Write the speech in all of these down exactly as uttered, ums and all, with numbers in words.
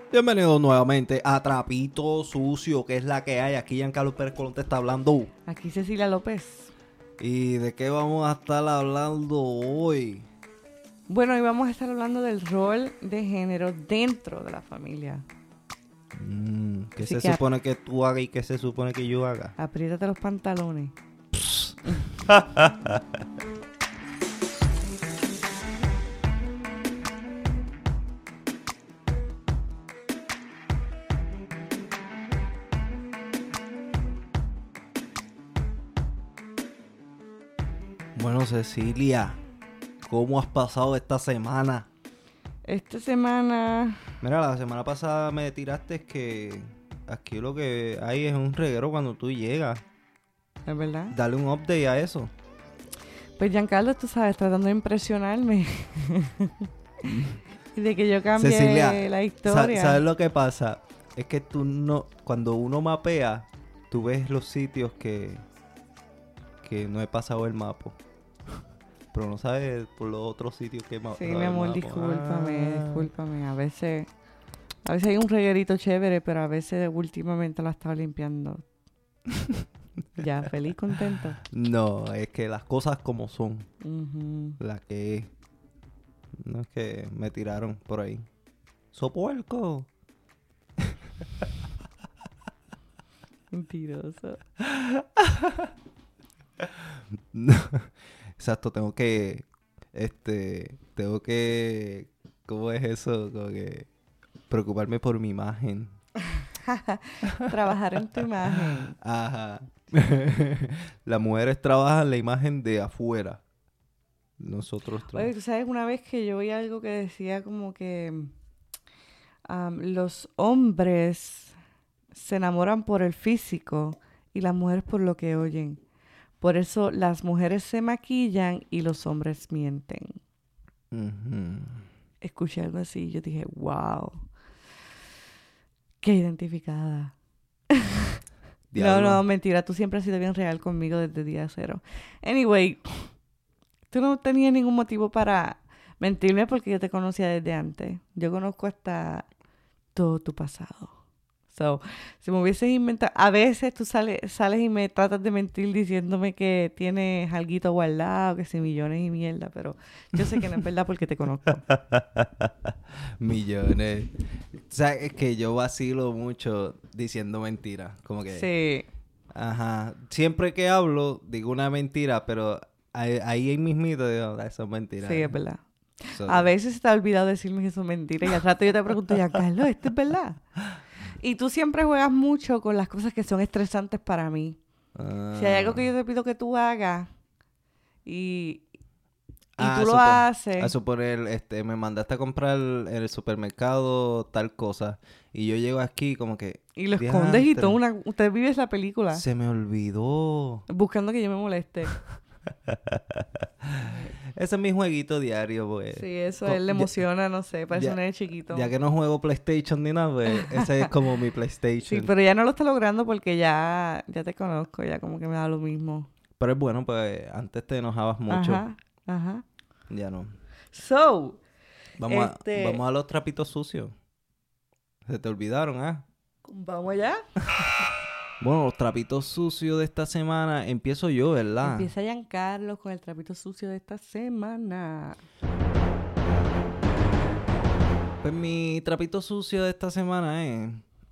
Bienvenidos nuevamente a Trapito Sucio, que es la que hay. Aquí Giancarlo Pérez Colón te está hablando. Aquí Cecilia López. ¿Y de qué vamos a estar hablando hoy? Bueno, hoy vamos a estar hablando del rol de género dentro de la familia. Mm, ¿Qué Así se que supone que tú hagas y qué se supone que yo haga? Apriétate los pantalones. Bueno, Cecilia, ¿cómo has pasado esta semana? Esta semana... Mira, la semana pasada me tiraste que aquí lo que hay es un reguero cuando tú llegas. ¿Es verdad? Dale un update a eso. Pues Giancarlo, tú sabes, tratando de impresionarme. Y de que yo cambie Cecilia, la historia. ¿sabes lo que pasa? Es que tú no, cuando uno mapea, tú ves los sitios que, que no he pasado el mapa. Pero no sabes por los otros sitios que he ma- Sí, pasado mi el amor, mapa. discúlpame, Ah. discúlpame. A veces... A veces hay un reguerito chévere, pero a veces últimamente la estaba limpiando. Ya, feliz, contento. No, es que las cosas como son, Ujú. la que es. No es que me tiraron por ahí. ¡Sopuerco! Mentiroso. No, exacto, tengo que, este, tengo que, ¿cómo es eso? Como que preocuparme por mi imagen. Trabajar en tu imagen. Ajá. Las mujeres trabajan la imagen de afuera. Nosotros Oye, trabajamos. tú sabes, una vez que yo oí algo que decía como que um, los hombres se enamoran por el físico y las mujeres por lo que oyen. Por eso las mujeres se maquillan y los hombres mienten. Escuché algo así y yo dije, wow, qué identificada. No, no, mentira, tú siempre has sido bien real conmigo desde día cero. Anyway, tú no tenías ningún motivo para mentirme porque yo te conocía desde antes. Yo conozco hasta todo tu pasado. So, si me hubieses inventado... A veces tú sales, sales y me tratas de mentir diciéndome que tienes alguito guardado, que si millones y mierda, pero yo sé que no es verdad porque te conozco. Millones. O sea, es que yo vacilo mucho diciendo mentiras. Como que, Sí. ajá. Siempre que hablo, digo una mentira, pero ahí, ahí mismito digo, "Ah, eso es mentira". Sí, es verdad. So, A veces se te ha olvidado decirme que eso es mentira y al rato yo te pregunto, ya, Carlos, ¿esto es verdad? Y tú siempre juegas mucho con las cosas que son estresantes para mí. ah. Si hay algo que yo te pido que tú hagas y, y Ah, tú lo supo- haces... A suponer, este, me mandaste a comprar en el supermercado tal cosa y yo llego aquí como que... Y lo escondes y "Diantre, todo una... Usted vive la película. se me olvidó". Buscando que yo me moleste. Ese es mi jueguito diario, pues. Sí, eso Co- a él le ya- emociona, no sé, parece ya- un nene chiquito. Ya que no juego PlayStation ni nada, pues ese es como mi PlayStation. Sí, pero ya no lo está logrando porque ya, ya te conozco, ya como que me da lo mismo. Pero es bueno, pues antes te enojabas mucho. Ajá, ajá. Ya no. So, Vamos, Este- a, vamos a los trapitos sucios. Se te olvidaron, ¿ah? vamos allá. Bueno, los trapitos sucios de esta semana empiezo yo, ¿verdad? Empieza Giancarlo con el trapito sucio de esta semana. Pues mi trapito sucio de esta semana es...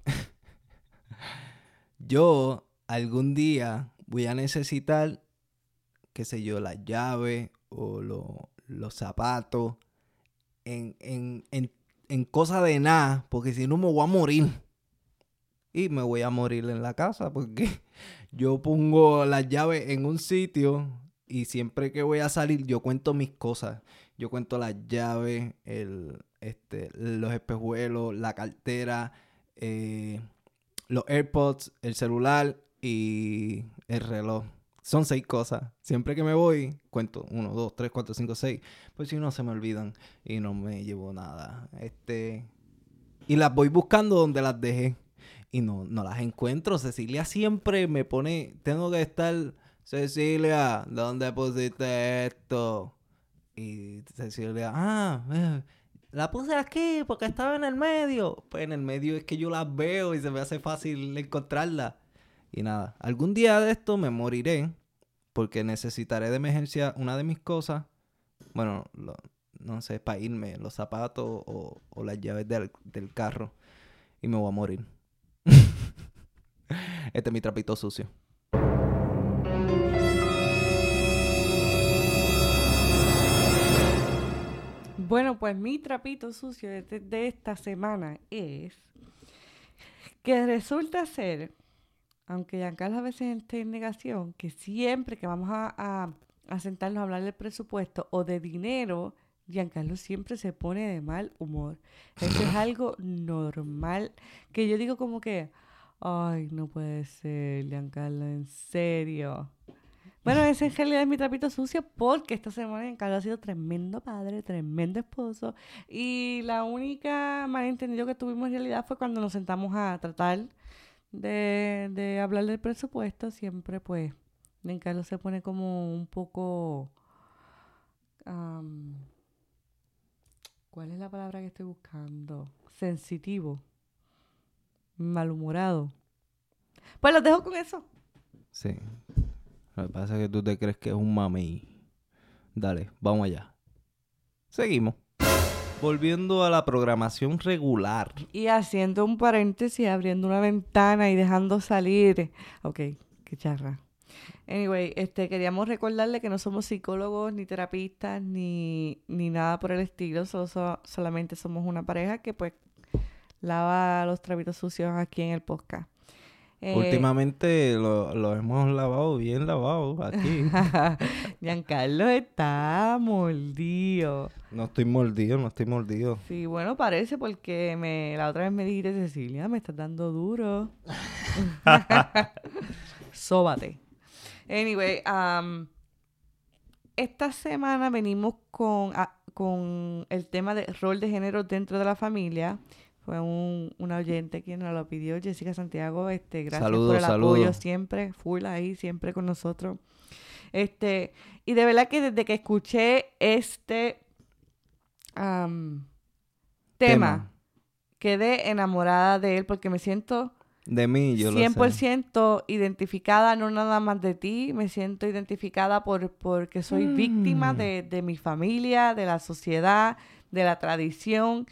yo algún día voy a necesitar, qué sé yo, las llaves o lo- los zapatos en, en, en, en cosa de nada, porque si no me voy a morir. Y me voy a morir en la casa porque yo pongo las llaves en un sitio y siempre que voy a salir yo cuento mis cosas. Yo cuento las llaves, el, este, los espejuelos, la cartera, eh, los AirPods, el celular y el reloj. Son seis cosas. Siempre que me voy, cuento uno, dos, tres, cuatro, cinco, seis. Pues si no, se me olvidan y no me llevo nada. Este... Y las voy buscando donde las dejé. Y no, no las encuentro. Cecilia siempre me pone... Tengo que estar... Cecilia, ¿dónde pusiste esto? Y Cecilia... Ah, eh, la puse aquí porque estaba en el medio. Pues en el medio es que yo las veo y se me hace fácil encontrarla. Y nada, algún día de esto me moriré porque necesitaré de emergencia una de mis cosas. Bueno, lo, no sé, para irme, los zapatos o, o las llaves del, del carro. Y me voy a morir. Este es mi trapito sucio. Bueno, pues mi trapito sucio de, de esta semana es que resulta ser, aunque Giancarlo a veces esté en negación, que siempre que vamos a, a, a sentarnos a hablar del presupuesto o de dinero, Giancarlo siempre se pone de mal humor. Eso es algo normal, que yo digo como que, ay, no puede ser, Giancarlo, en serio. Bueno, ese en realidad es mi trapito sucio porque esta semana Giancarlo ha sido tremendo padre, tremendo esposo. Y la única malentendido que tuvimos en realidad fue cuando nos sentamos a tratar de, de hablar del presupuesto. Siempre, pues, Giancarlo se pone como un poco... Um, ¿Cuál es la palabra que estoy buscando? Sensitivo. Malhumorado. Pues los dejo con eso. Sí. Lo que pasa es que tú te crees que es un mami. Dale, vamos allá. Seguimos. Volviendo a la programación regular. Y haciendo un paréntesis, abriendo una ventana y dejando salir. Ok, qué charra. Anyway, este, queríamos recordarle que no somos psicólogos, ni terapistas, ni, ni nada por el estilo. Solo, so, solamente somos una pareja que pues lava los trapitos sucios aquí en el podcast. Eh, Últimamente lo, lo hemos lavado bien lavado aquí. Giancarlo está mordido. No estoy mordido, no estoy mordido. Sí, bueno, parece porque me la otra vez me dijiste, Cecilia, me estás dando duro. Sóbate. Anyway, um, esta semana venimos con, a, con el tema de rol de género dentro de la familia. Fue un, una oyente quien nos lo pidió, Jessica Santiago. Este, gracias saludos, por el saludos. apoyo siempre, full ahí, siempre con nosotros. Este, y de verdad que desde que escuché este um, tema, tema, quedé enamorada de él porque me siento de mí, yo cien por ciento lo sé. identificada, no nada más de ti, me siento identificada por porque soy mm. víctima de, de mi familia, de la sociedad, de la tradición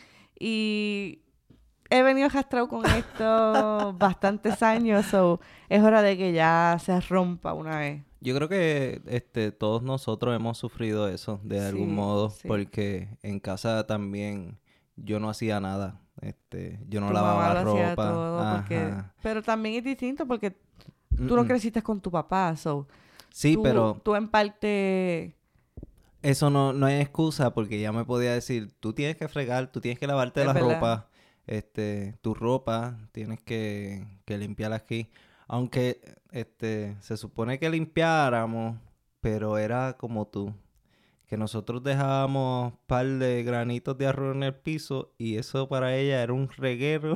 y he venido arrastrado con esto bastantes años, so es hora de que ya se rompa una vez. Yo creo que este todos nosotros hemos sufrido eso de sí, algún modo, sí. Porque en casa también yo no hacía nada, este, yo no tu lavaba mamá lo ropa, hacía todo porque... pero también es distinto porque tú Mm-mm. no creciste con tu papá, so sí, tú, pero tú en parte eso no no es excusa porque ella me podía decir, tú tienes que fregar, tú tienes que lavarte es la verdad. ropa. Este, tu ropa, tienes que, que limpiarla aquí. Aunque, este, se supone que limpiáramos, pero era como tú. Que nosotros dejábamos un par de granitos de arroz en el piso y eso para ella era un reguero.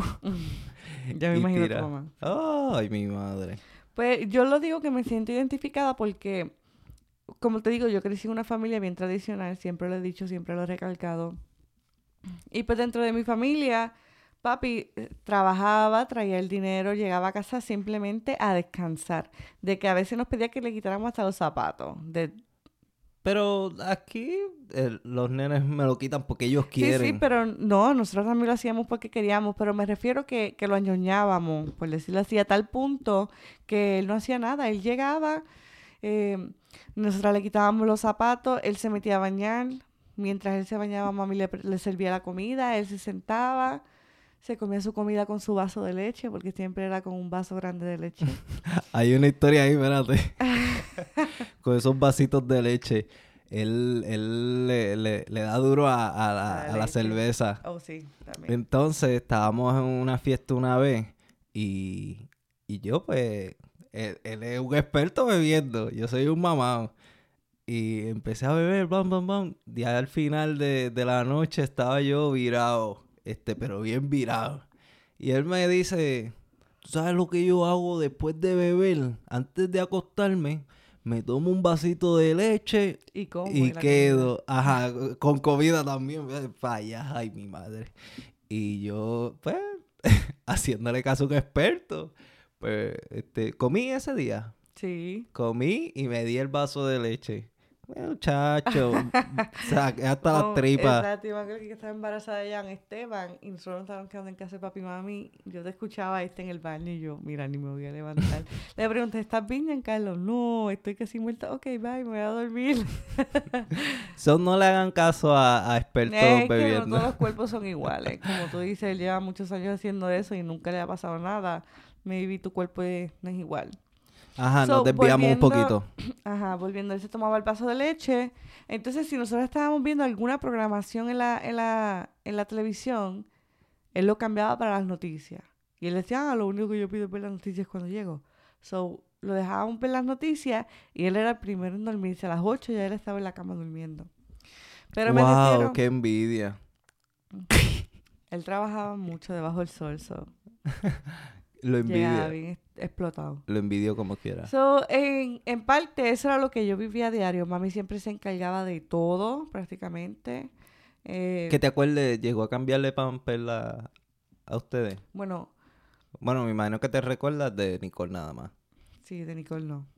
Ya me imagino a tu mamá. Ay, mi madre. Pues yo lo digo que me siento identificada porque, como te digo, yo crecí en una familia bien tradicional. Siempre lo he dicho, siempre lo he recalcado. Y pues dentro de mi familia... Papi trabajaba, traía el dinero, llegaba a casa simplemente a descansar. De que a veces nos pedía que le quitáramos hasta los zapatos. De... Pero aquí eh, los nenes me lo quitan porque ellos quieren. Sí, sí, pero no, nosotros también lo hacíamos porque queríamos. Pero me refiero que, que lo añoñábamos, por decirlo así, a tal punto que él no hacía nada. Él llegaba, eh, nosotros le quitábamos los zapatos, él se metía a bañar. Mientras él se bañaba, mami le, le servía la comida, él se sentaba... Se comía su comida con su vaso de leche, porque siempre era con un vaso grande de leche. Hay una historia ahí, espérate. Con esos vasitos de leche. Él, él le, le, le da duro a, a, la, a la cerveza. Oh, sí, también. Entonces, estábamos en una fiesta una vez y, y yo, pues, él, él es un experto bebiendo. Yo soy un mamado. Y empecé a beber, bam, bam, bam. Y al final de, de la noche estaba yo virado. Este, pero bien virado. Y él me dice, ¿tú sabes lo que yo hago después de beber? Antes de acostarme, me tomo un vasito de leche y, como y quedo, ajá, con comida también, para allá, ay, mi madre. Y yo, pues, haciéndole caso a un experto, pues, este, comí ese día. Sí. Comí y me di el vaso de leche. Muchacho, saqué hasta oh, las tripas. Exacto, yo me acuerdo que estaba embarazada de Jan Esteban y nosotros nos estábamos quedando en casa de papi y mami. Yo te escuchaba este en el baño y yo, mira, ni me voy a levantar. Le pregunté, ¿estás bien, Giancarlo? No, estoy casi muerta. Ok, bye, me voy a dormir. So, no le hagan caso a, a expertos es bebiendo. que no todos los cuerpos son iguales. Como tú dices, él lleva muchos años haciendo eso y nunca le ha pasado nada. Maybe tu cuerpo es, no es igual. Ajá, So, nos desviamos un poquito. Ajá, volviendo, él se tomaba el vaso de leche. Entonces, si nosotros estábamos viendo alguna programación en la, en la, en la televisión, él lo cambiaba para las noticias. Y él decía, ah, lo único que yo pido es ver las noticias cuando llego. So, lo dejábamos ver las noticias y él era el primero en dormirse. A las ocho ya él estaba en la cama durmiendo. Pero wow, me refiero... qué envidia. Él trabajaba mucho debajo del sol, so... Lo Llegaba envidio. bien explotado. Lo envidio como quiera. So, en, en parte, eso era lo que yo vivía a diario. Mami siempre se encargaba de todo, prácticamente. Eh, Que te acuerdes, llegó a cambiarle pamper a, a ustedes. bueno, Bueno, me imagino que te recuerdas de Nicole nada más. sí, de Nicole no.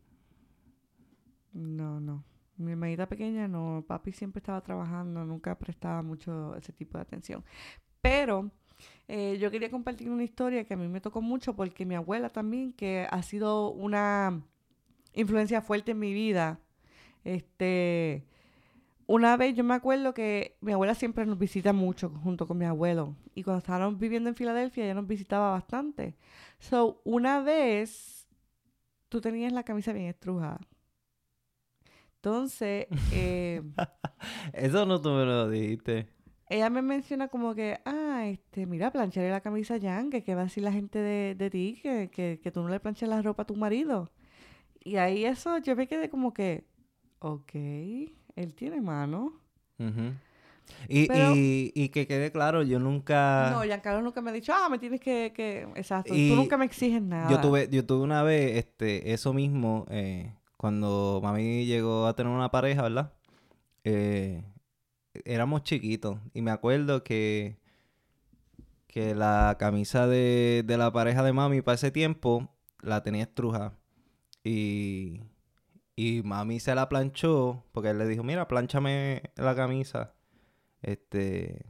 No, no. Mi hermanita pequeña no. Papi siempre estaba trabajando, nunca prestaba mucho ese tipo de atención. Pero eh, yo quería compartir una historia que a mí me tocó mucho porque mi abuela también, que ha sido una influencia fuerte en mi vida. Este, una vez yo me acuerdo que mi abuela siempre nos visita mucho junto con mi abuelo. Y cuando estábamos viviendo en Filadelfia, ella nos visitaba bastante. So, una vez tú tenías la camisa bien estrujada. Entonces, eh, Eso no tú me lo dijiste. ella me menciona como que, ah, este, mira, plancharle la camisa a Jan, que qué va a decir la gente de, de ti, que, que, que tú no le planchas la ropa a tu marido. Y ahí eso, yo me quedé como que, ok, él tiene mano. Uh-huh. Y, Pero, y, y que quede claro, yo nunca... no, Giancarlo nunca me ha dicho, ah, me tienes que, que... Exacto, Y tú nunca me exiges nada. Yo tuve, yo tuve una vez este, eso mismo, eh, cuando mami llegó a tener una pareja, ¿verdad? Eh, éramos chiquitos y me acuerdo que, que la camisa de, de la pareja de mami para ese tiempo la tenía estrujada. Y, y mami se la planchó porque él le dijo, mira, plánchame la camisa. Este...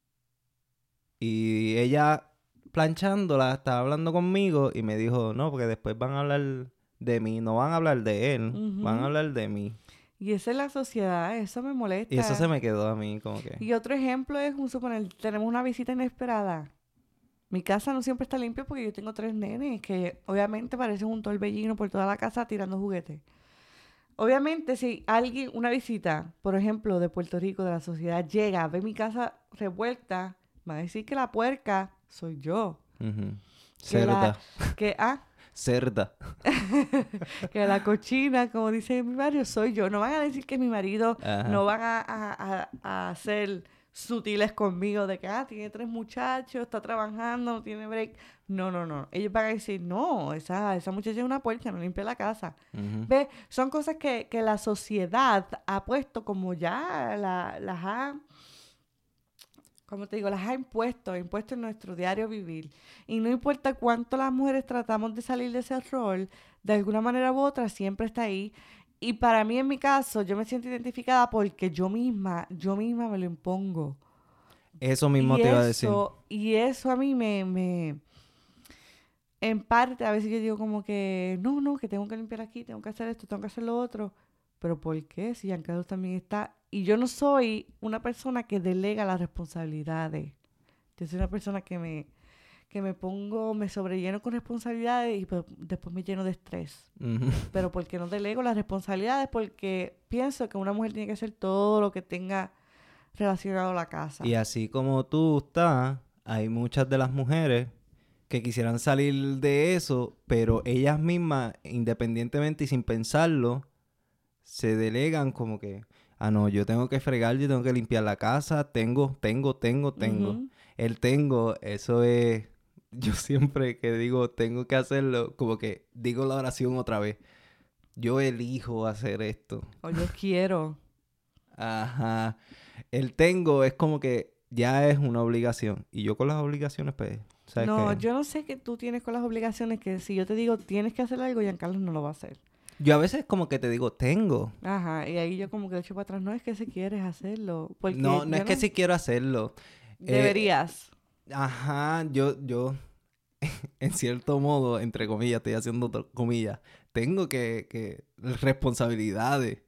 Y ella planchándola estaba hablando conmigo y me dijo, no, porque después van a hablar de mí, no van a hablar de él, Ujú. van a hablar de mí. Y esa es la sociedad, eso me molesta. Y eso se me quedó a mí como que... Y otro ejemplo es, un suponer, tenemos una visita inesperada. Mi casa no siempre está limpia porque yo tengo tres nenes que obviamente parecen un torbellino por toda la casa tirando juguetes. Obviamente, si alguien, una visita, por ejemplo, de Puerto Rico, de la sociedad, llega, ve mi casa revuelta, va a decir que la puerca soy yo. Uh-huh. Que Cerda. la, que, ah, Cerda. que la cochina, como dice mi barrio, soy yo. No van a decir que es mi marido, Ajá. no van a, a, a, a ser sutiles conmigo de que, ah, tiene tres muchachos, está trabajando, no tiene break. No, no, no. Ellos van a decir, no, esa, esa muchacha es una puerca, no limpia la casa. Uh-huh. ¿Ves? Son cosas que, que la sociedad ha puesto como ya la, las ha... como te digo, las ha impuesto, ha impuesto en nuestro diario vivir. Y no importa cuánto las mujeres tratamos de salir de ese rol, de alguna manera u otra siempre está ahí. Y para mí, en mi caso, yo me siento identificada porque yo misma, yo misma me lo impongo. Eso mismo y te iba eso, a decir. Y eso a mí me, me... En parte, a veces yo digo como que, no, no, que tengo que limpiar aquí, tengo que hacer esto, tengo que hacer lo otro. Pero ¿por qué? Si Giancarlo también está... Y yo no soy una persona que delega las responsabilidades. Yo soy una persona que me, que me pongo, me sobrelleno con responsabilidades y pues, después me lleno de estrés. Uh-huh. Pero porque no delego las responsabilidades, porque pienso que una mujer tiene que hacer todo lo que tenga relacionado a la casa. Y así como tú estás, hay muchas de las mujeres que quisieran salir de eso, pero ellas mismas, independientemente y sin pensarlo, se delegan como que, ah, no, yo tengo que fregar, yo tengo que limpiar la casa, tengo, tengo, tengo, tengo. Uh-huh. El tengo, eso es, yo siempre que digo tengo que hacerlo, como que digo la oración otra vez. yo elijo hacer esto. O yo quiero. Ajá. El tengo es como que ya es una obligación. Y yo con las obligaciones, pues, ¿sabes No, qué? yo no sé qué tú tienes con las obligaciones, que si yo te digo tienes que hacer algo, Giancarlo no lo va a hacer. Yo a veces como que te digo, tengo. Ajá, y ahí yo como que le echo para atrás, no es que si quieres hacerlo, porque No, no yo es que sí quiero hacerlo. Deberías. Eh, ajá, yo, yo, en cierto modo, entre comillas, estoy haciendo to- comillas, tengo que, que responsabilidades.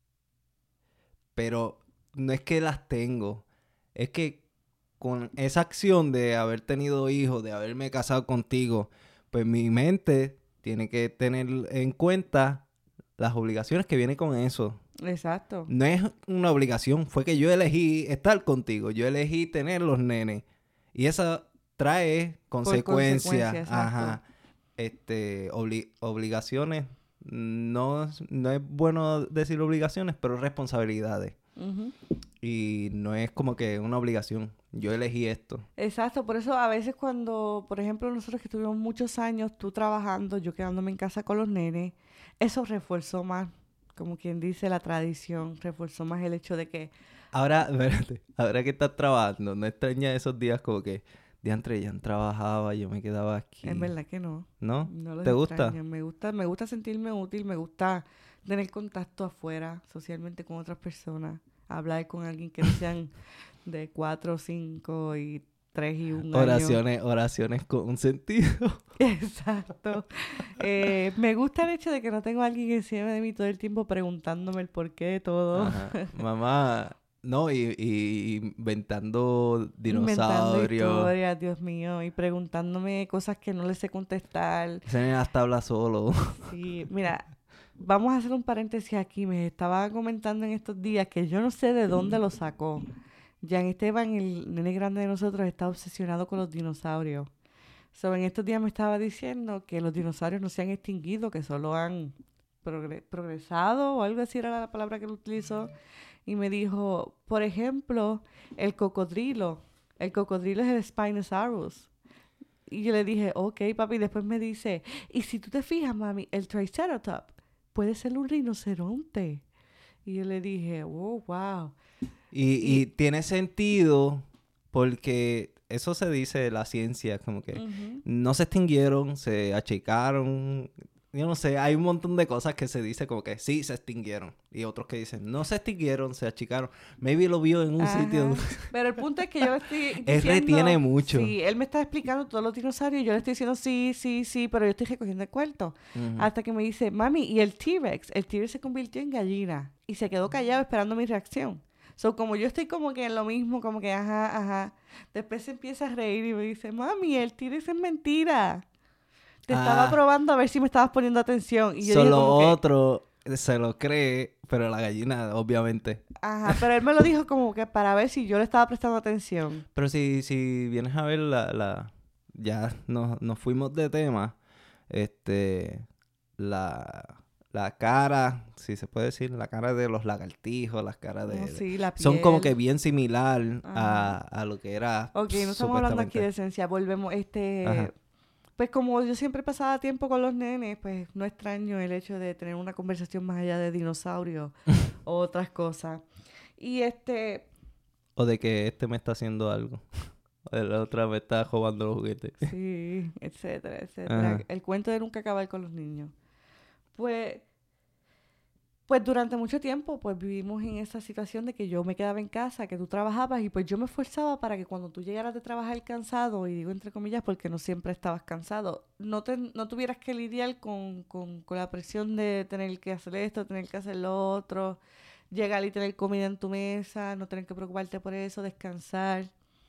Pero no es que las tengo. Es que con esa acción de haber tenido hijos, de haberme casado contigo, pues mi mente tiene que tener en cuenta las obligaciones que vienen con eso. Exacto. No es una obligación, fue que yo elegí estar contigo, yo elegí tener los nenes. Y eso trae consecuencias. consecuencia, exacto. Ajá. Este, obli- obligaciones. No, no es bueno decir obligaciones, pero responsabilidades. Uh-huh. Y no es como que una obligación. Yo elegí esto. Exacto, por eso a veces cuando, por ejemplo, nosotros que estuvimos muchos años, tú trabajando, yo quedándome en casa con los nenes, eso refuerzó más, como quien dice, la tradición, refuerzó más el hecho de que... Ahora, espérate, ahora que estás trabajando, ¿no extrañas esos días como que diantre, ya trabajaba, yo me quedaba aquí? En verdad que no. ¿No? No los ¿Te gusta? extraño. Me gusta, me gusta sentirme útil, me gusta tener contacto afuera, socialmente con otras personas, hablar con alguien que no sean de cuatro, cinco y tres y un año. Oraciones, oraciones con un sentido. Exacto. Eh, me gusta el hecho de que no tengo a alguien encima de mí todo el tiempo preguntándome el porqué de todo. Ajá. Mamá, no, y, y inventando Inventando dinosaurios. historias, Dios mío, y preguntándome cosas que no le sé contestar. Ese nene hasta habla solo. Sí, mira, vamos a hacer un paréntesis aquí. Me estaba comentando en estos días que yo no sé de dónde lo sacó. Jan Esteban, el nene grande de nosotros, está obsesionado con los dinosaurios. So, en estos días me estaba diciendo que los dinosaurios no se han extinguido, que solo han progre- progresado o algo así era la palabra que él utilizó. Y me dijo, por ejemplo, el cocodrilo. El cocodrilo es el Spinosaurus. Y yo le dije, ok, papi. Y después me dice, y si tú te fijas, mami, el Triceratops puede ser un rinoceronte. Y yo le dije, oh, wow. Y, Y- y tiene sentido porque eso se dice de la ciencia, como que Ujú. no se extinguieron, se achicaron. Yo no sé, hay un montón de cosas que se dice como que sí se extinguieron. Y otros que dicen no se extinguieron, se achicaron. Maybe lo vio en un Ajá. sitio. Pero el punto es que yo le estoy diciendo... Él retiene mucho. Sí, él me está explicando todos los dinosaurios y yo le estoy diciendo sí, sí, sí, pero yo estoy recogiendo el cuarto. Ujú. Hasta que me dice, mami, ¿y el T-Rex? El T-Rex se convirtió en gallina y se quedó callado esperando mi reacción. So, como yo estoy como que en lo mismo, como que ajá, ajá. Después se empieza a reír y me dice, mami, el T-Rex es mentira. Te estaba Ah. probando a ver si me estabas poniendo atención. Y yo dije Solo como que, otro se lo cree, pero la gallina, obviamente. ajá, pero él me lo dijo como que para ver si yo le estaba prestando atención. Pero si, si vienes a ver la, la ya nos, nos fuimos de tema, este, la, la cara, si se puede decir, la cara de los lagartijos, las caras de... Oh, sí, la son como piel. que bien similar a, Ajá. a lo que era Ok, no estamos hablando aquí de supuestamente. esencia, volvemos, este, Ajá. pues como yo siempre pasaba tiempo con los nenes, pues no extraño el hecho de tener una conversación más allá de dinosaurios o otras cosas. Y este, O de que este me está haciendo algo. O de la otra me está robando los juguetes. sí, etcétera, etcétera. Ajá. El cuento de nunca acabar con los niños. Pues, pues durante mucho tiempo, pues vivimos en esa situación de que yo me quedaba en casa, que tú trabajabas y pues yo me esforzaba para que cuando tú llegaras de trabajar cansado, y digo entre comillas porque no siempre estabas cansado, no, te, no tuvieras que lidiar con, con, con la presión de tener que hacer esto, tener que hacer lo otro, llegar y tener comida en tu mesa, no tener que preocuparte por eso, descansar.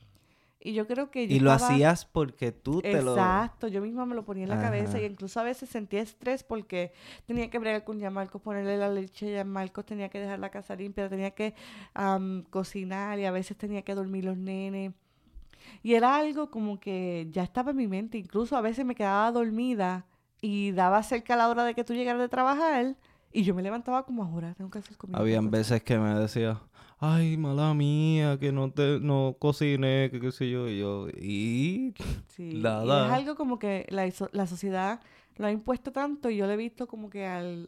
Y yo creo que yo Y lo estaba... hacías porque tú te lo... Exacto, yo misma me lo ponía en la Ajá. cabeza y incluso a veces sentía estrés porque tenía que bregar con Gianmarcos, ponerle la leche a Gianmarcos, tenía que dejar la casa limpia, tenía que am, cocinar y a veces tenía que dormir los nenes. Y era algo como que ya estaba en mi mente, incluso a veces me quedaba dormida y daba cerca la hora de que tú llegaras de trabajar y yo me levantaba como ahora, tengo que hacer comida. Habían tengo que hacer-". veces que me decía, ay, mala mía, que no te no cociné, que qué sé yo, y yo, y Sí, y es nada. algo como que la, iso- la sociedad lo ha impuesto tanto y yo lo he visto como que al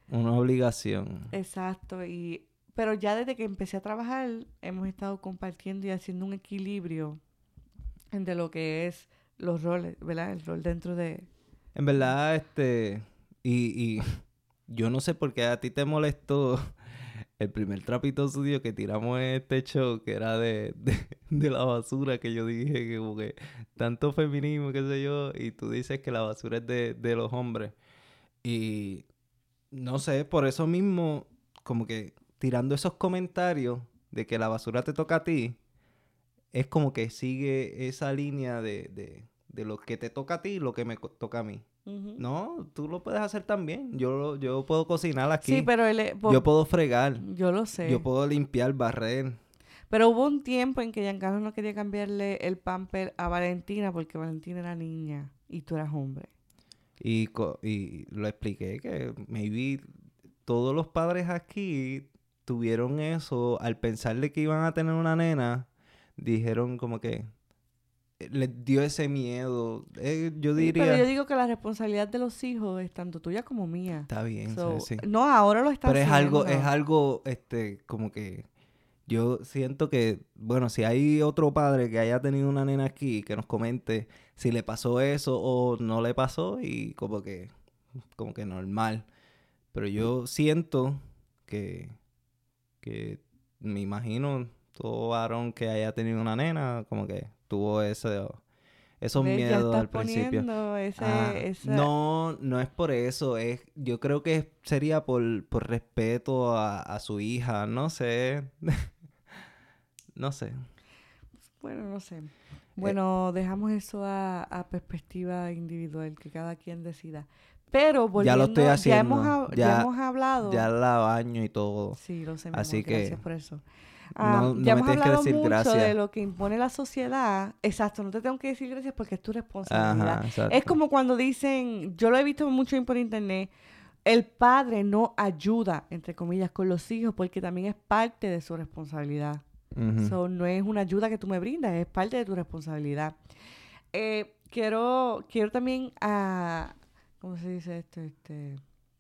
Una obligación. Exacto. Y, pero ya desde que empecé a trabajar, hemos estado compartiendo y haciendo un equilibrio entre lo que es los roles, ¿verdad? El rol dentro de... En verdad, este... Y, y yo no sé por qué a ti te molestó el primer trapito sucio que tiramos en este show, que era de, de, de la basura, que yo dije que como que tanto feminismo, qué sé yo, y tú dices que la basura es de, de los hombres. Y no sé, por eso mismo, como que tirando esos comentarios de que la basura te toca a ti, es como que sigue esa línea de, de, de lo que te toca a ti y lo que me co- toca a mí. Ujú. No, tú lo puedes hacer también. Yo, yo puedo cocinar aquí. Sí, pero él... po- Yo puedo fregar. yo lo sé. Yo puedo limpiar, barrer. Pero hubo un tiempo en que Giancarlo no quería cambiarle el pamper a Valentina porque Valentina era niña y tú eras hombre. Y, co- y lo expliqué que maybe todos los padres aquí tuvieron eso al pensarle que iban a tener una nena. Dijeron como que eh, les dio ese miedo. Eh, yo Sí, pero yo diría, digo que la responsabilidad de los hijos es tanto tuya como mía. está bien, So, sí, sí. no, ahora lo está Pero es haciendo. algo, es algo, este, como que yo siento que, bueno, si hay otro padre que haya tenido una nena aquí, que nos comente si le pasó eso o no le pasó y como que, como que normal. Pero yo siento que, que me imagino todo varón que haya tenido una nena, como que tuvo ese, esos ¿Ves? Ya miedos estás al principio. poniendo ese, Ah, esa... no, no es por eso, es, yo creo que sería por, por respeto a, a su hija, no sé, no sé. Bueno, no sé. Eh, Bueno, dejamos eso a, a perspectiva individual, que cada quien decida. Pero ya lo estoy volviendo, ya hemos, haciendo, hab- ya ya, hemos hablado... ya la baño y todo, Sí, lo sé, mi así amor, gracias que por eso. no, Am, no ya me hemos tienes que hablado decir mucho de gracias. lo que impone la sociedad. Exacto, no te tengo que decir gracias porque es tu responsabilidad. Ajá, Es exacto. como cuando dicen, yo lo he visto mucho por internet, el padre no ayuda, entre comillas, con los hijos porque también es parte de su responsabilidad. Ujú. So, no es una ayuda que tú me brindas, es parte de tu responsabilidad. Eh, quiero, quiero también, a ¿cómo se dice esto? Este,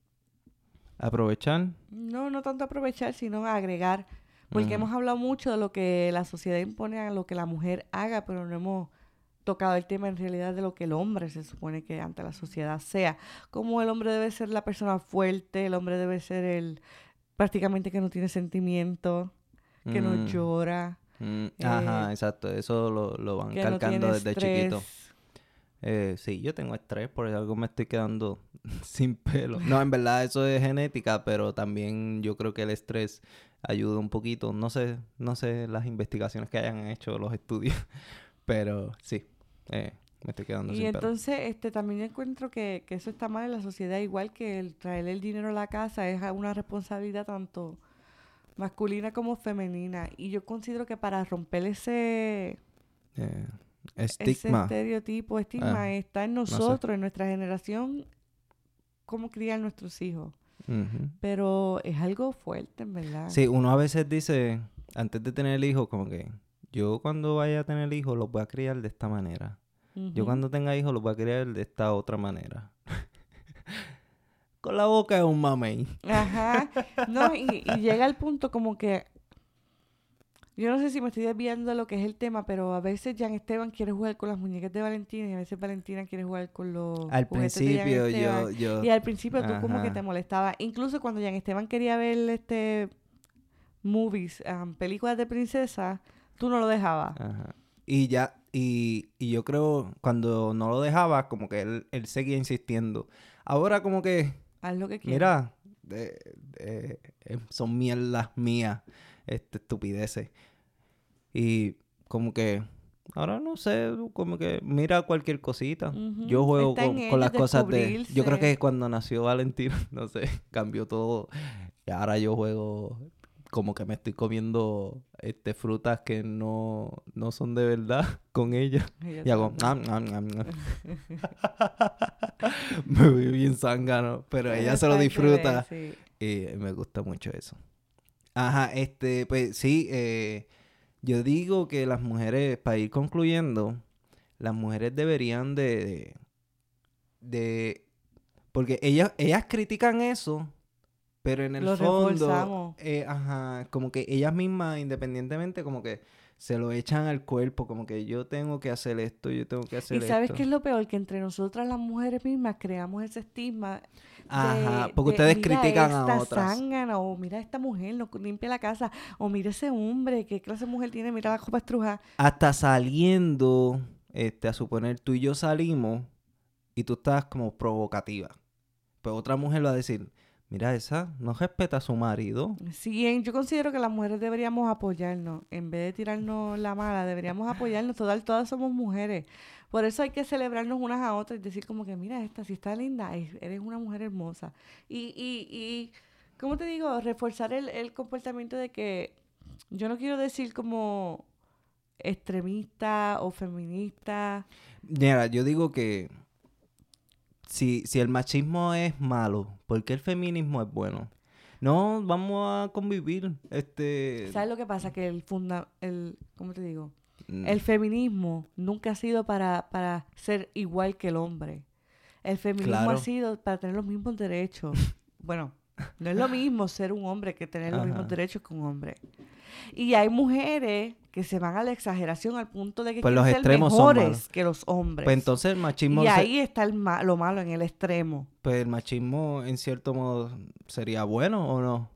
Aprovechar. no, no tanto aprovechar, sino agregar. Porque Ujú. hemos hablado mucho de lo que la sociedad impone a lo que la mujer haga, pero no hemos tocado el tema en realidad de lo que el hombre se supone que ante la sociedad sea. Como el hombre debe ser la persona fuerte, el hombre debe ser el prácticamente que no tiene sentimiento, que no Mm, llora, mm, eh, Ajá, exacto, eso lo, lo van que no tiene calcando desde chiquito. estrés. Eh, sí, yo tengo estrés, por algo me estoy quedando sin pelo. No, en verdad eso es genética, pero también yo creo que el estrés ayuda un poquito. No sé, no sé las investigaciones que hayan hecho, los estudios, pero sí, eh, me estoy quedando Y sin pelo. entonces este también encuentro que, que eso está mal en la sociedad, igual que el traer el dinero a la casa es una responsabilidad tanto masculina como femenina. Y yo considero que para romper ese, Eh, ese estigma, estereotipo, ah, estigma, está en no sé. nosotros, en nuestra generación, cómo criar nuestros hijos. Ujú. Pero es algo fuerte, en verdad. Sí, uno a veces dice, antes de tener el hijo, como que yo cuando vaya a tener el hijo lo voy a criar de esta manera. Yo Ujú. cuando tenga hijos lo voy a criar de esta otra manera. Con la boca de un mamey. Ajá. No, y, y llega el punto como que yo no sé si me estoy desviando de lo que es el tema, pero a veces Jan Esteban quiere jugar con las muñecas de Valentina y a veces Valentina quiere jugar con los Al juguetes de Jan principio Esteban. yo, yo, Y al principio tú como que te ajá, molestaba. Incluso cuando Jan Esteban quería ver este movies, um, películas de princesa, tú no lo dejabas. ajá. Y ya, y, y yo creo cuando no lo dejaba, como que él, él seguía insistiendo. Ahora como que, Haz lo que quieras. mira, eh, eh, eh, son mierdas mías, este, estupideces. Y como que, ahora no sé, como que mira cualquier cosita. Ujú. Yo juego Está en con, con ellos las cosas de... Yo creo descubrirse. que cuando nació Valentín, no sé, cambió todo. Y ahora yo juego como que me estoy comiendo este frutas que no, no son de verdad con ella. Ella Y hago... también. "Am, am, am, am". Me voy bien zángano, pero ella Es se lo parte de, disfruta sí. y me gusta mucho eso. Ajá, este, pues sí, eh, yo digo que las mujeres, para ir concluyendo, las mujeres deberían de, de, de- porque ellas, ellas critican eso, Pero en el lo fondo, reforzamos. eh, ajá, como que ellas mismas, independientemente, como que se lo echan al cuerpo, como que yo tengo que hacer esto, yo tengo que ¿Y hacer sabes esto. qué es lo peor? Que entre nosotras las mujeres mismas creamos ese estigma Ajá, de, porque de ustedes mira critican a esta otras. zángana, o mira esta mujer, no limpia la casa, o mira ese hombre, qué clase de mujer tiene, mira la copa estrujada. Hasta saliendo, este, a suponer tú y yo salimos y tú estás como provocativa. Pues otra mujer va a decir, mira esa, no respeta a su marido. Sí, en- yo considero que las mujeres deberíamos apoyarnos. En vez de tirarnos la mala, deberíamos apoyarnos. Total, todas somos mujeres. Por eso hay que celebrarnos unas a otras y decir como que, mira, esta si está linda, es- eres una mujer hermosa. Y, y, y ¿cómo te digo? Reforzar el, el comportamiento de que yo no quiero decir como extremista o feminista. Mira, yo digo que si, si el machismo es malo, ¿por qué el feminismo es bueno? No, vamos a convivir, este... ¿Sabes lo que pasa? Que el funda, el, ¿cómo te digo? mm, El feminismo nunca ha sido para, para ser igual que el hombre. El feminismo ha Claro, sido para tener los mismos derechos. Bueno, no es lo mismo ser un hombre que tener los mismos ajá. derechos que un hombre. Y hay mujeres que se van a la exageración al punto de que Pues quieren los ser extremos son malos. mejores que los hombres. Pues entonces el machismo, Y se- ahí está el ma- lo malo en el extremo. pues el machismo en cierto modo sería bueno o no.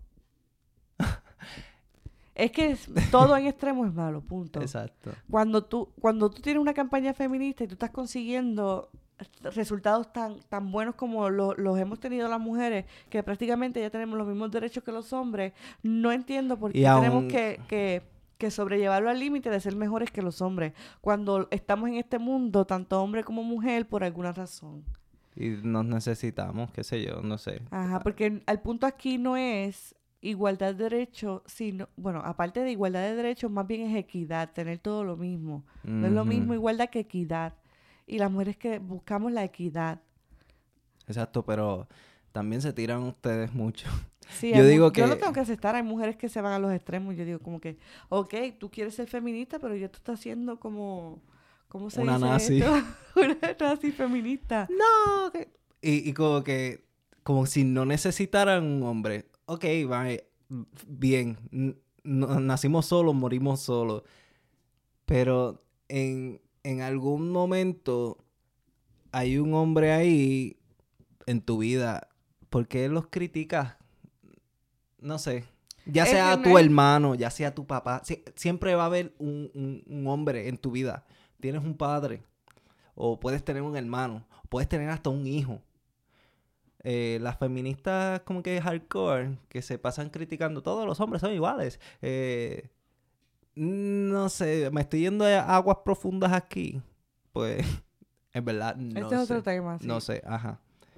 Es que es- todo en extremo es malo, punto. Exacto. Cuando tú, cuando tú tienes una campaña feminista y tú estás consiguiendo resultados tan, tan buenos como lo- los hemos tenido las mujeres, que prácticamente ya tenemos los mismos derechos que los hombres, no entiendo por Y qué tenemos aún, que, que, que sobrellevarlo al límite de ser mejores que los hombres, cuando estamos en este mundo, tanto hombre como mujer, por alguna razón. y nos necesitamos, qué sé yo, no sé. Ajá, porque el, el punto aquí no es igualdad de derechos, sino, bueno, aparte de igualdad de derechos, más bien es equidad, tener todo lo mismo. No es lo mismo Ujú. igualdad que equidad. Y las mujeres que buscamos la equidad. Exacto, pero también se tiran ustedes mucho. Sí, Yo hay mu- digo yo lo que, tengo que aceptar. Hay mujeres que se van a los extremos. Yo digo como que, ok, tú quieres ser feminista, pero ya tú estás siendo como, ¿cómo se una dice nazi. esto? Una nazi feminista. No, que- Y, y como que, como si no necesitaran un hombre. Ok, vale, bien, n- no- nacimos solos, morimos solos. Pero en, en algún momento hay un hombre ahí en tu vida. ¿Por qué los criticas? No sé. Ya Es que sea no tu es- hermano, ya sea tu papá. sie- siempre va a haber un, un- un hombre en tu vida. Tienes un padre. O puedes tener un hermano. Puedes tener hasta un hijo. Eh, las feministas como que hardcore, que se pasan criticando, todos los hombres son iguales. Eh, no sé, me estoy yendo a aguas profundas aquí. Pues, en verdad, no Este es otro sé. tema, sí. No sé, ajá.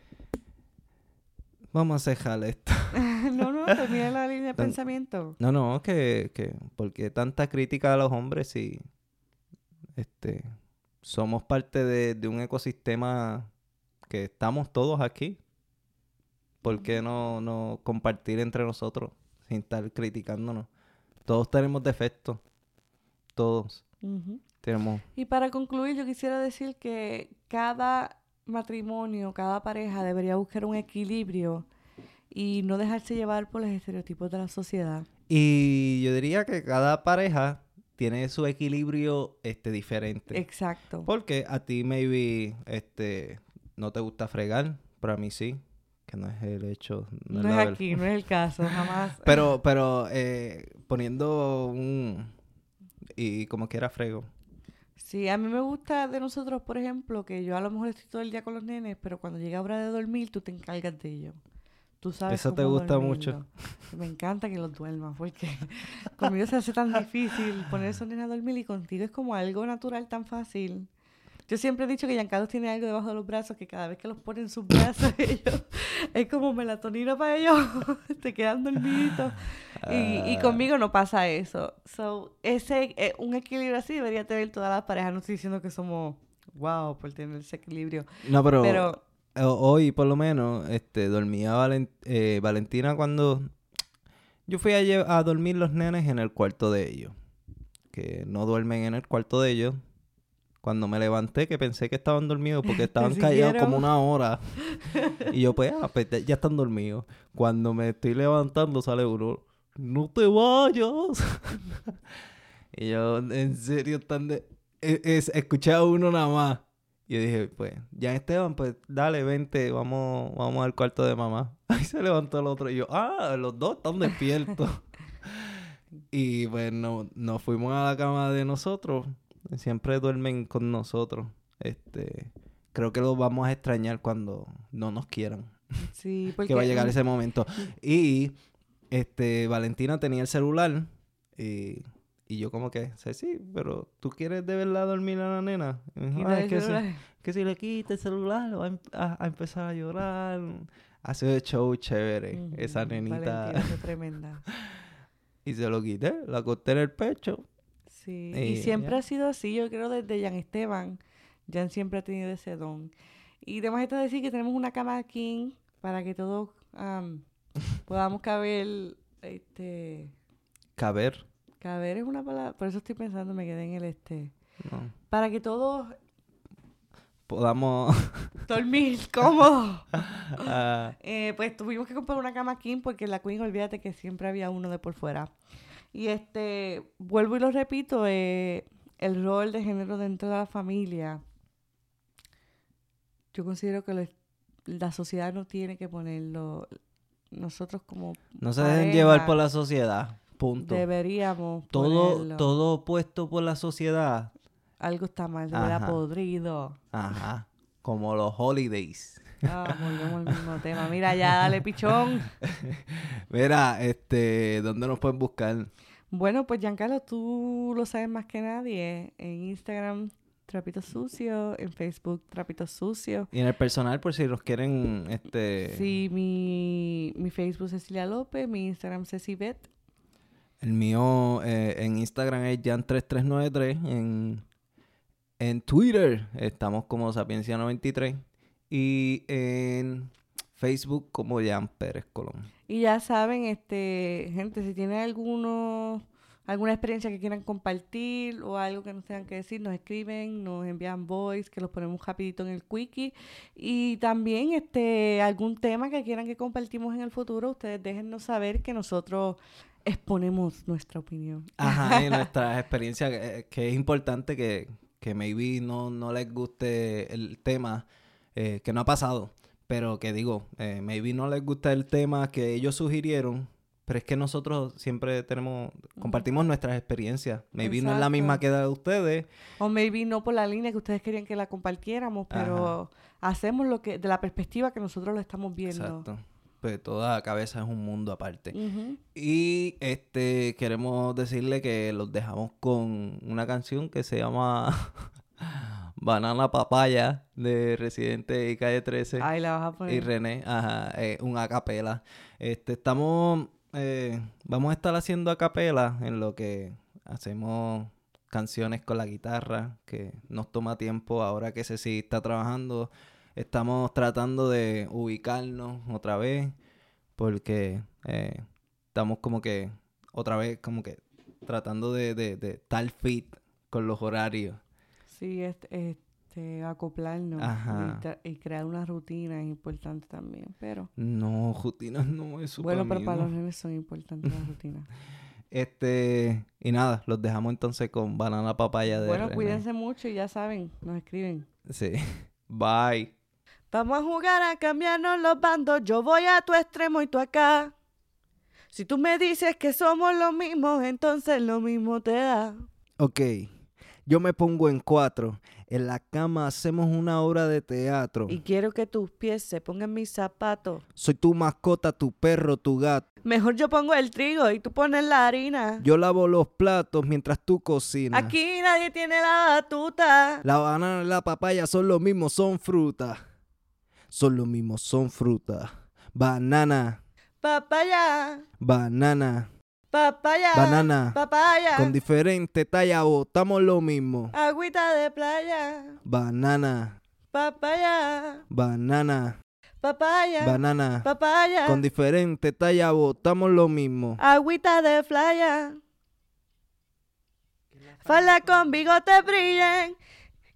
Vamos a dejar esto. No, no, termina la línea de Tan- pensamiento. No, no, que, que, porque tanta crítica a los hombres si, este, somos parte de, de un ecosistema que estamos todos aquí. ¿Por qué no, no compartir entre nosotros sin estar criticándonos? Todos tenemos defectos. Todos Ujú. tenemos. Y para concluir, yo quisiera decir que cada matrimonio, cada pareja debería buscar un equilibrio y no dejarse llevar por los estereotipos de la sociedad. Y yo diría que cada pareja tiene su equilibrio este, diferente. Exacto. Porque a ti maybe este, no te gusta fregar, pero a mí sí. Que no es el hecho. No, No es es la ver- aquí, no es el caso, jamás. Pero, pero eh, poniendo un... Y como quiera frego. Sí, a mí me gusta de nosotros, por ejemplo, que yo a lo mejor estoy todo el día con los nenes, pero cuando llega hora de dormir, tú te encargas de ellos. Tú sabes Eso te cómo gusta mucho. dormirlos. Me encanta que los duermas, porque conmigo se hace tan difícil poner a esos nenes a dormir y contigo es como algo natural tan fácil. Yo siempre he dicho que Giancarlo tiene algo debajo de los brazos que cada vez que los pone en sus brazos, ellos, es como melatonina para ellos, te quedan dormiditos. Y, y Ah, conmigo no pasa eso. So, ese, eh, un equilibrio así debería tener todas las parejas. No estoy diciendo que somos wow por tener ese equilibrio. no, pero, Pero ho- hoy por lo menos este, dormía Valen- eh, Valentina cuando yo fui a, lle- a dormir los nenes en el cuarto de ellos. Que no duermen en el cuarto de ellos Cuando me levanté, que pensé que estaban dormidos porque estaban callados como una hora. Y yo, pues, ah, pues, ya están dormidos. Cuando me estoy levantando, sale uno, ¡no te vayas! Y yo, en serio, están de... Es, es, escuché a uno nada más. Y yo dije, pues, ya Esteban, pues, dale, vente, vamos, vamos al cuarto de mamá. Ahí se levantó el otro. Y yo, ah, los dos están despiertos. Y, pues, no, nos fuimos a la cama de nosotros. Siempre duermen con nosotros. Este, creo que los vamos a extrañar cuando no nos quieran. Sí, porque... Que va a llegar ese momento. Y, este, Valentina tenía el celular y... Y yo como que, sí, sí, pero ¿tú quieres de verdad dormir a la nena? Y me dijo, ah, es que, si, que si le quita el celular va a, a, a empezar a llorar. Hace de show chévere, uh-huh. Esa nenita. Valentina es tremenda. Y se lo quité, la acosté en el pecho. Sí, y, y siempre ya. Ha sido así, yo creo desde Jan Esteban. Jan siempre ha tenido ese don. Y además esto decir que tenemos una cama aquí para que todos um, podamos caber, este... ¿Caber? Caber es una palabra, por eso estoy pensando, me quedé en el este. No. Para que todos podamos dormir cómodos. uh. eh, pues tuvimos que comprar una cama king porque en la Queen, olvídate que siempre había uno de por fuera. Y este, vuelvo y lo repito, eh, el rol de género dentro de la familia. Yo considero que lo, la sociedad no tiene que ponerlo. Nosotros como no se pareja, dejen llevar por la sociedad. Punto. Deberíamos todo ponerlo. Todo puesto por la sociedad. Algo está mal, se verá podrido. Ajá. Como los holidays. Ah, volvemos al mismo tema. Mira, ya, dale, pichón. Mira, este, ¿dónde nos pueden buscar? Bueno, pues Giancarlo, tú lo sabes más que nadie. En Instagram, Trapito Sucio. En Facebook, Trapito Sucio. Y en el personal, por si nos quieren, este... Sí, mi, mi Facebook, Cecilia López. Mi Instagram, Cecibet. El mío eh, en Instagram es Jan tres tres nueve tres. En, en Twitter estamos como Sapiencia noventa y tres. Y en Facebook como Jan Pérez Colón. Y ya saben, este gente, si tienen alguno, alguna experiencia que quieran compartir o algo que nos tengan que decir, nos escriben, nos envían voice, que los ponemos rapidito en el quickie. Y también este algún tema que quieran que compartimos en el futuro, ustedes déjennos saber que nosotros... exponemos nuestra opinión. Ajá, y nuestra experiencia, que, que es importante que, que maybe no, no les guste el tema, eh, que no ha pasado, pero que digo, eh, maybe no les gusta el tema que ellos sugirieron, pero es que nosotros siempre tenemos, compartimos uh-huh. nuestras experiencias. Maybe Exacto. no es la misma que la de ustedes. O maybe no por la línea que ustedes querían que la compartiéramos, pero Ajá. hacemos lo que, de la perspectiva que nosotros lo estamos viendo. Exacto. Pues toda cabeza es un mundo aparte. Uh-huh. Y este queremos decirle que los dejamos con una canción que se llama Banana Papaya de Residente y Calle trece. Ay, la vas a poner. Y René, ajá, eh, un acapela. Este, estamos, eh, vamos a estar haciendo acapela en lo que hacemos canciones con la guitarra, que nos toma tiempo ahora que Ceci está trabajando. Estamos tratando de ubicarnos otra vez porque eh, estamos como que otra vez como que tratando de, de, de tal fit con los horarios. Sí, este, este acoplarnos y, y crear una rutina es importante también, pero... No, rutinas no, eso Bueno, para pero mí, para no. los nenes son importantes las rutinas. Este, y nada, los dejamos entonces con Banana Papaya de Bueno, René. cuídense mucho y ya saben, nos escriben. Sí, bye. Vamos a jugar a cambiarnos los bandos. Yo voy a tu extremo y tú acá. Si tú me dices que somos los mismos, entonces lo mismo te da. Ok, yo me pongo en cuatro. En la cama hacemos una obra de teatro. Y quiero que tus pies se pongan mis zapatos. Soy tu mascota, tu perro, tu gato. Mejor yo pongo el trigo y tú pones la harina. Yo lavo los platos mientras tú cocinas. Aquí nadie tiene la batuta. La banana y la papaya son lo mismo, son frutas. Son lo mismo, son frutas. Banana. Papaya. Banana. Papaya. Banana. Papaya. Con diferente talla botamos lo mismo. Agüita de playa. Banana. Papaya. Banana. Papaya. Banana. Papaya. Con diferente talla botamos lo mismo. Agüita de playa. Falda con bigote brillen.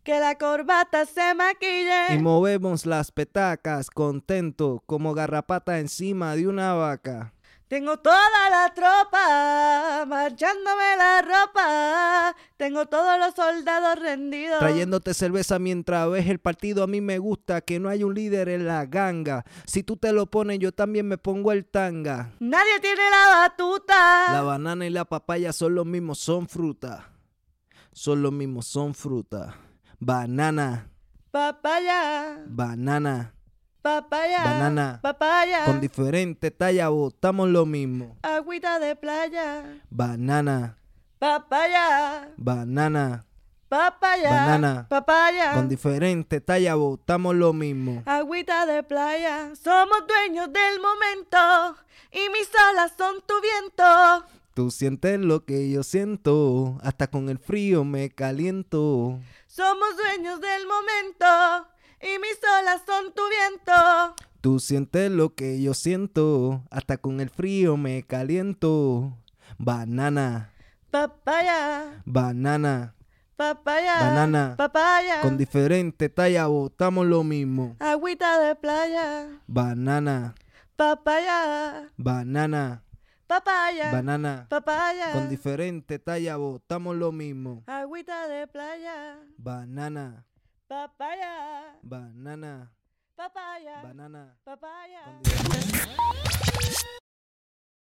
que la corbata se maquille. Y movemos las petacas, contentos como garrapata encima de una vaca. Tengo toda la tropa, marchándome la ropa. Tengo todos los soldados rendidos. Trayéndote cerveza mientras ves el partido. A mí me gusta que no hay un líder en la ganga. Si tú te lo pones, yo también me pongo el tanga. Nadie tiene la batuta. La banana y la papaya son los mismos, son fruta. Son los mismos, son fruta. Banana. Papaya. Banana. Papaya. Banana. Papaya. Con diferente talla botamos lo mismo. Agüita de playa. Banana. Papaya. Banana. Papaya. Banana. Papaya. Con diferente talla botamos lo mismo. Agüita de playa. Somos dueños del momento y mis olas son tu viento. Tú sientes lo que yo siento, hasta con el frío me caliento. Somos dueños del momento y mis olas son tu viento. Tú sientes lo que yo siento, hasta con el frío me caliento. Banana. Papaya. Banana. Papaya. Banana. Papaya. Con diferente talla botamos lo mismo. Agüita de playa. Banana. Papaya. Banana. Papaya. Banana. Papaya. Con diferente talla botamos lo mismo. Agüita de playa. Banana. Papaya. Banana. Papaya. Banana. Papaya. Con diferente-